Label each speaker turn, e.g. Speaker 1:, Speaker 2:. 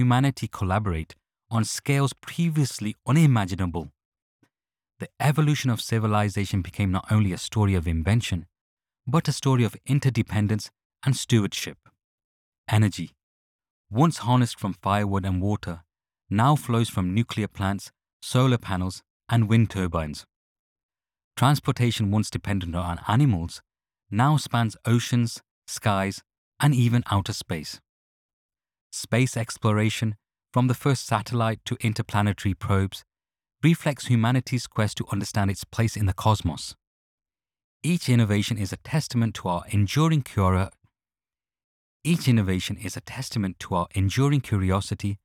Speaker 1: humanity collaborate on scales previously unimaginable. The evolution of civilization became not only a story of invention, but a story of interdependence and stewardship. Energy, once harnessed from firewood and water, now flows from nuclear plants, solar panels, and wind turbines. Transportation, once dependent on animals, now spans oceans, skies, and even outer space. Space exploration, from the first satellite to interplanetary probes, reflects humanity's quest to understand its place in the cosmos. Each innovation is a testament to our enduring curiosity